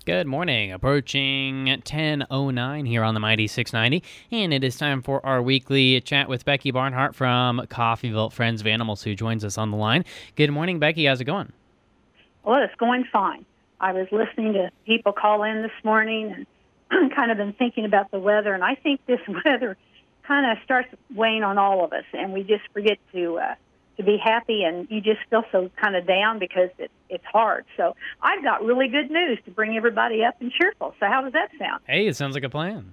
Good morning. Approaching 10:09 here on the Mighty 690, and it is time for our weekly chat with Becky Barnhart from Coffeyville Friends of Animals, who joins us on the line. Good morning, Becky. How's it going? Well, it's going fine. I was listening to people call in this morning and kind of been thinking about the weather, and I think this weather kind of starts weighing on all of us, and we just forget to be happy, and you just feel so kind of down because it's hard. So I've got really good news to bring everybody up and cheerful. So how does that sound? Hey, it sounds like a plan.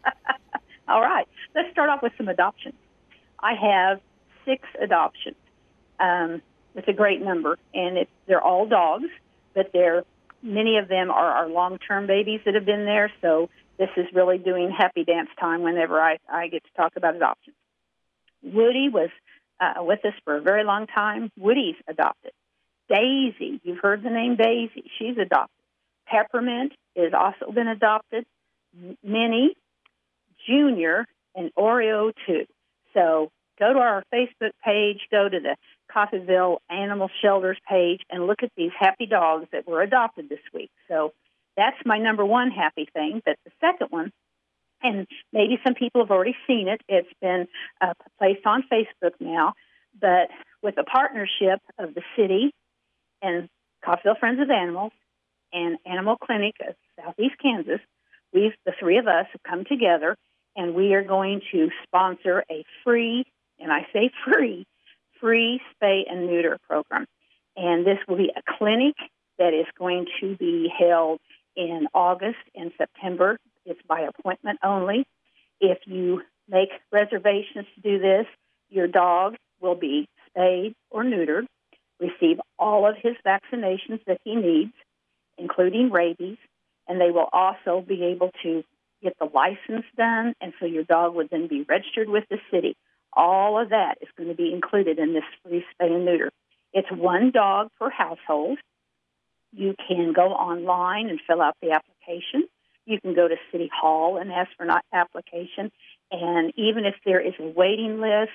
All right. Let's start off with some adoptions. I have 6 adoptions. It's a great number, and they're all dogs, but many of them are our long-term babies that have been there. So this is really doing happy dance time whenever I get to talk about adoptions. Woody was with us for a very long time. Woody's adopted. Daisy, you've heard the name Daisy. She's adopted. Peppermint has also been adopted. Minnie, Junior, and Oreo too. So go to our Facebook page, go to the Coffeyville Animal Shelters page, and look at these happy dogs that were adopted this week. So that's my number one happy thing. But the second one, and maybe some people have already seen it. It's been placed on Facebook now, but with a partnership of the city and Coffeyville Friends of Animals and Animal Clinic of Southeast Kansas, the 3 of us have come together, and we are going to sponsor a free, and I say free spay and neuter program. And this will be a clinic that is going to be held in August and September. It's by appointment only. If you make reservations to do this, your dog will be spayed or neutered, receive all of his vaccinations that he needs, including rabies, and they will also be able to get the license done, and so your dog would then be registered with the city. All of that is going to be included in this free spay and neuter. It's 1 dog per household. You can go online and fill out the application. You can go to City Hall and ask for an application. And even if there is a waiting list,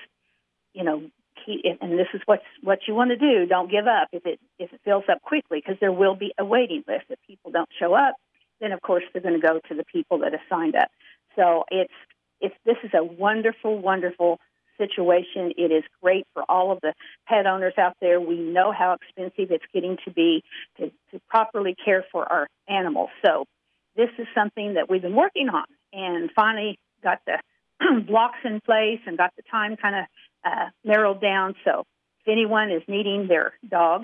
and this is what you want to do, don't give up if it fills up quickly, because there will be a waiting list. If people don't show up, then of course they're going to go to the people that have signed up. So this is a wonderful, wonderful situation. It is great for all of the pet owners out there. We know how expensive it's getting to be to properly care for our animals. So this is something that we've been working on and finally got the blocks in place and got the time kind of narrowed down. So if anyone is needing their dog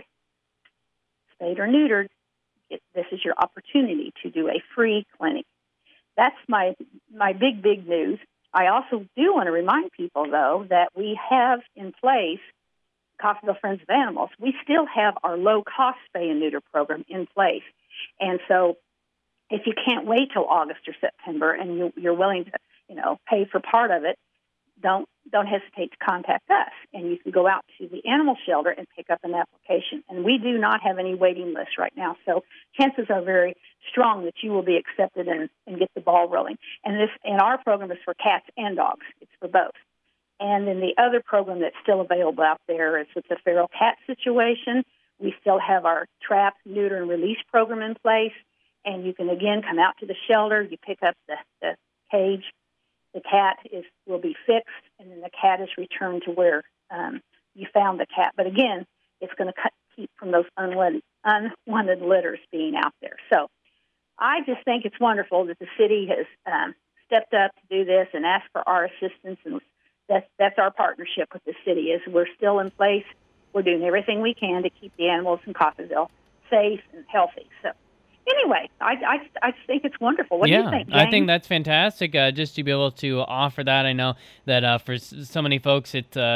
spayed or neutered, this is your opportunity to do a free clinic. That's my big news. I also do want to remind people, though, that we have in place Coffeyville Friends of Animals. We still have our low-cost spay and neuter program in place. And so if you can't wait till August or September and you're willing to, pay for part of it, don't hesitate to contact us. And you can go out to the animal shelter and pick up an application. And we do not have any waiting lists right now. So chances are very strong that you will be accepted and get the ball rolling. And our program is for cats and dogs. It's for both. And then the other program that's still available out there is with the feral cat situation. We still have our trap, neuter, and release program in place. And you can, again, come out to the shelter. You pick up the cage. The cat will be fixed, and then the cat is returned to where you found the cat. But again, it's going to keep from those unwanted litters being out there. So I just think it's wonderful that the city has stepped up to do this and asked for our assistance, and that's our partnership with the city. Is we're still in place. We're doing everything we can to keep the animals in Coffeyville safe and healthy. So anyway, I think it's wonderful. What do you think, James? I think that's fantastic, just to be able to offer that. I know that for so many folks,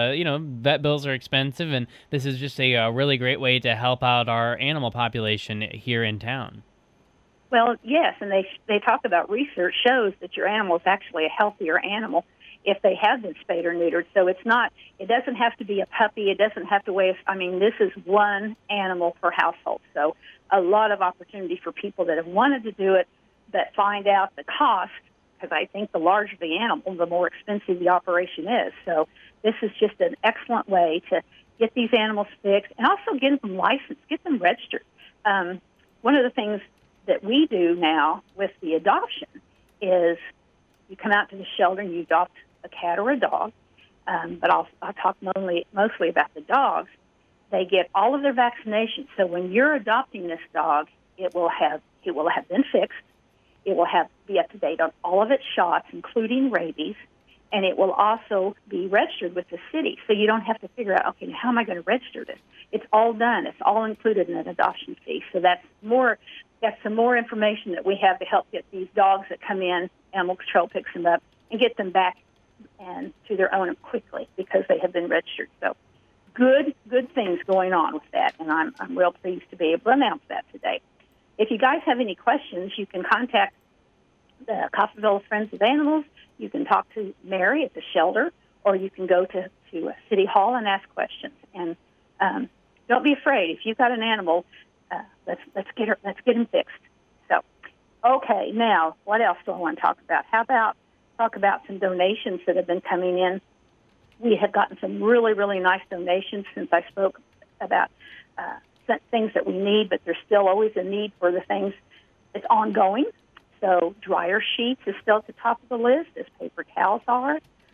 vet bills are expensive, and this is just a really great way to help out our animal population here in town. Well, yes, and they talk about research shows that your animal is actually a healthier animal if they have been spayed or neutered. So it doesn't have to be a puppy. It doesn't have to weigh, this is 1 animal per household. So a lot of opportunity for people that have wanted to do it but find out the cost, because I think the larger the animal, the more expensive the operation is. So this is just an excellent way to get these animals fixed and also get them licensed, get them registered. One of the things that we do now with the adoption is you come out to the shelter and you adopt a cat or a dog, but I'll talk mostly about the dogs. They get all of their vaccinations. So when you're adopting this dog, it will have been fixed. It will be up to date on all of its shots, including rabies, and it will also be registered with the city. So you don't have to figure out, okay, how am I going to register this? It's all done. It's all included in an adoption fee. So that's some more information that we have to help get these dogs that come in, animal control picks them up, and get them back and to their owner quickly because they have been registered. So good things going on with that, and I'm real pleased to be able to announce that today. If you guys have any questions, you can contact the Coffeyville Friends of Animals. You can talk to Mary at the shelter, or you can go to City Hall and ask questions. And don't be afraid. If you've got an animal, let's get him fixed. So, okay, now what else do I want to talk about? How about talk about some donations that have been coming in? We have gotten some really, really nice donations since I spoke about things that we need, but there's still always a need for the things that's ongoing. So dryer sheets is still at the top of the list, as paper towels are.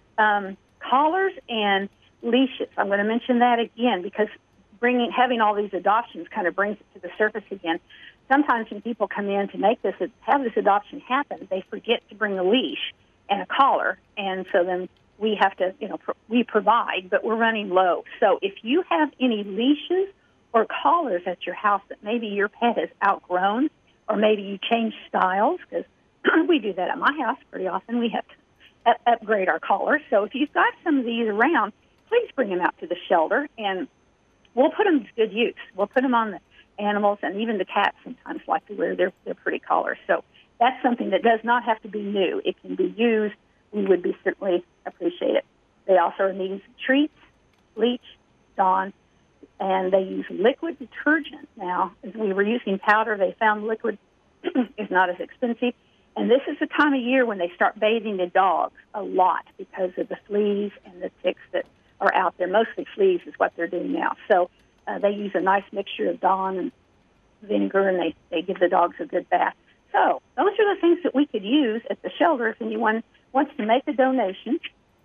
Collars and leashes. I'm going to mention that again because having all these adoptions kind of brings it to the surface again. Sometimes when people come in to have this adoption happen, they forget to bring a leash and a collar, and so then we have to, we provide, but we're running low. So if you have any leashes or collars at your house that maybe your pet has outgrown, or maybe you change styles, because we do that at my house pretty often. We have to upgrade our collars. So if you've got some of these around, please bring them out to the shelter, and we'll put them to good use. We'll put them on the animals, and even the cats sometimes like to wear their pretty collars. So that's something that does not have to be new. It can be used. We would be certainly appreciate it. They also are needing some treats, bleach, Dawn, and they use liquid detergent now. As we were using powder, they found liquid is not as expensive. And this is the time of year when they start bathing the dogs a lot because of the fleas and the ticks that are out there. Mostly fleas is what they're doing now. So they use a nice mixture of Dawn and vinegar, and they give the dogs a good bath. So those are the things that we could use at the shelter if anyone wants to make a donation.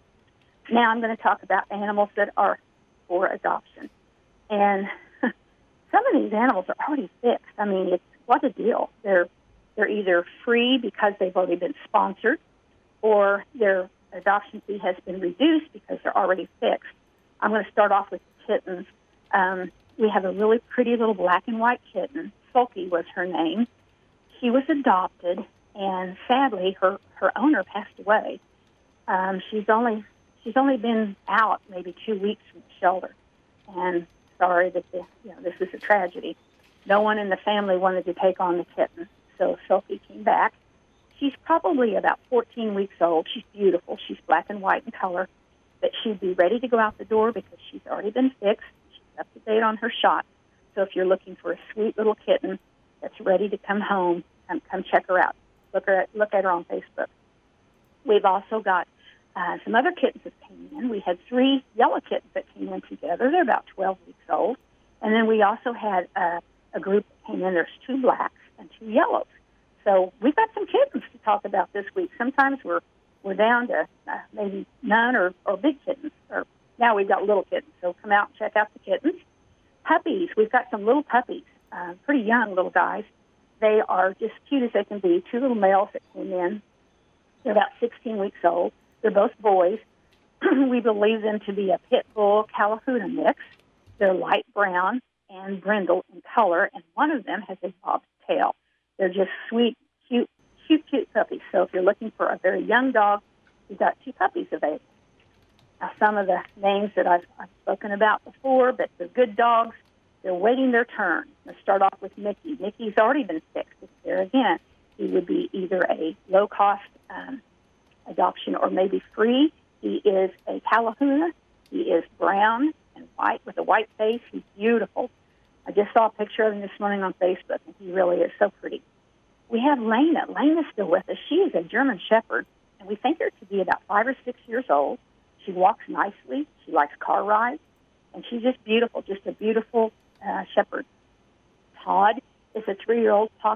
Now I'm going to talk about animals that are for adoption. And some of these animals are already fixed. I mean, what a deal. They're either free because they've already been sponsored, or their adoption fee has been reduced because they're already fixed. I'm going to start off with kittens. We have a really pretty little black and white kitten. Sulky was her name. She was adopted, and sadly, her owner passed away. She's only been out maybe 2 weeks from the shelter, and sorry that this is a tragedy. No one in the family wanted to take on the kitten, so Sophie came back. She's probably about 14 weeks old. She's beautiful. She's black and white in color, but she'd be ready to go out the door because she's already been fixed. She's up to date on her shot. So if you're looking for a sweet little kitten that's ready to come home, come check her out. Look at her on Facebook. We've also got some other kittens that came in. We had 3 yellow kittens that came in together. They're about 12 weeks old. And then we also had a group that came in. There's 2 blacks and 2 yellows. So we've got some kittens to talk about this week. Sometimes we're down to maybe none or big kittens. Or now we've got little kittens. So come out and check out the kittens. Puppies. We've got some little puppies, pretty young little guys. They are just cute as they can be. 2 little males that came in. They're about 16 weeks old. They're both boys. We believe them to be a pit bull California mix. They're light brown and brindle in color, and one of them has a bob's tail. They're just sweet, cute puppies. So if you're looking for a very young dog, we've got 2 puppies available. Now, some of the names that I've spoken about before, but they're good dogs. They're waiting their turn. Let's start off with Mickey. Mickey's already been fixed. There again, he would be either a low-cost adoption or maybe free. He is a California. He is brown and white with a white face. He's beautiful. I just saw a picture of him this morning on Facebook, and he really is so pretty. We have Lena. Lena's still with us. She is a German Shepherd, and we think her to be about 5 or 6 years old. She walks nicely. She likes car rides, and she's just beautiful, just a beautiful shepherd. Todd is a 3-year-old pocket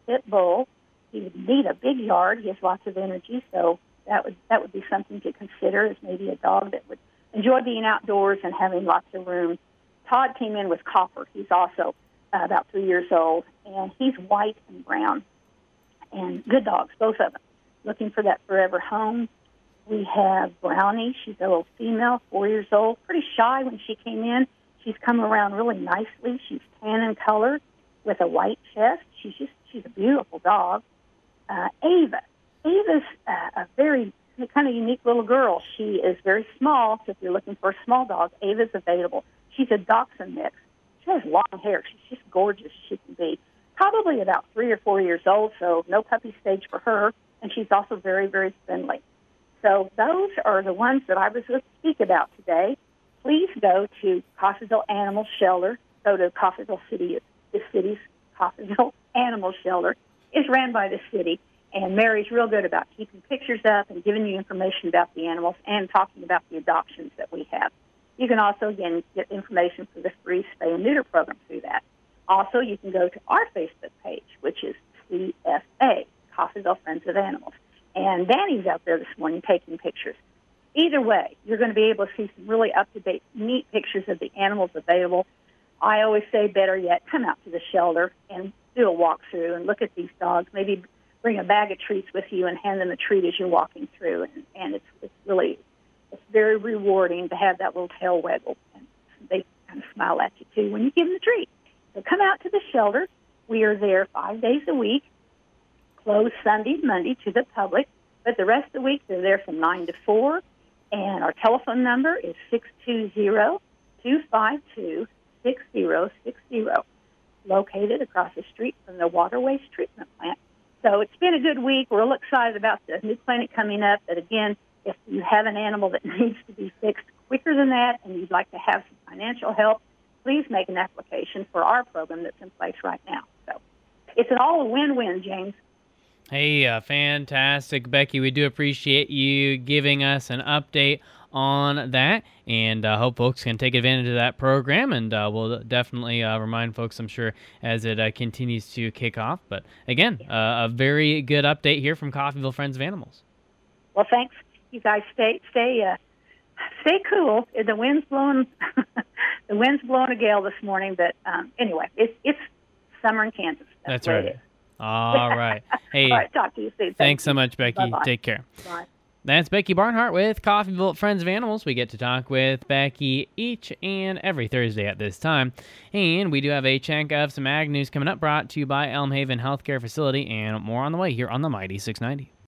pit bull. He would need a big yard. He has lots of energy, so that would be something to consider as maybe a dog that would enjoy being outdoors and having lots of room. Todd came in with Copper. He's also about 3 years old, and he's white and brown. And good dogs, both of them, looking for that forever home. We have Brownie. She's a little female, 4 years old, pretty shy when she came in. She's come around really nicely. She's tan in color with a white chest. She's a beautiful dog. Ava. Ava's a very kind of unique little girl. She is very small, so if you're looking for a small dog, Ava's available. She's a Dachshund mix. She has long hair. She's just gorgeous as she can be. Probably about 3 or 4 years old, so no puppy stage for her, and she's also very, very friendly. So those are the ones that I was going to speak about today. Please go to Coffeyville Animal Shelter. Go to Coffeyville City. The city's Coffeyville Animal Shelter is ran by the city, and Mary's real good about keeping pictures up and giving you information about the animals and talking about the adoptions that we have. You can also, again, get information for the free spay and neuter program through that. Also, you can go to our Facebook page, which is CFA, Coffeyville Friends of Animals. And Danny's out there this morning taking pictures. Either way, you're going to be able to see some really up-to-date, neat pictures of the animals available. I always say, better yet, come out to the shelter and do a walkthrough and look at these dogs. Maybe bring a bag of treats with you and hand them a treat as you're walking through. And it's very rewarding to have that little tail waggle. And they kind of smile at you, too, when you give them the treat. So come out to the shelter. We are there 5 days a week, closed Sunday, Monday to the public. But the rest of the week, they're there from 9 to 4. And our telephone number is 620-252-6060, located across the street from the water waste treatment plant. So it's been a good week. We're real excited about the new clinic coming up. But again, if you have an animal that needs to be fixed quicker than that and you'd like to have some financial help, please make an application for our program that's in place right now. So it's all a win-win, James. Hey, fantastic, Becky. We do appreciate you giving us an update on that, and hope folks can take advantage of that program, and we'll definitely remind folks, I'm sure, as it continues to kick off. But again, a very good update here from Coffeyville Friends of Animals. Well, thanks. You guys stay cool. The wind's blowing. The wind's blowing a gale this morning, but anyway, it's summer in Kansas. That's right. All right. Hey, all right, talk to you soon. Thanks so much, Becky. Bye-bye. Take care. Bye. That's Becky Barnhart with Coffeyville Friends of Animals. We get to talk with Becky each and every Thursday at this time. And we do have a chunk of some ag news coming up, brought to you by Elm Haven Healthcare Facility, and more on the way here on the Mighty 690.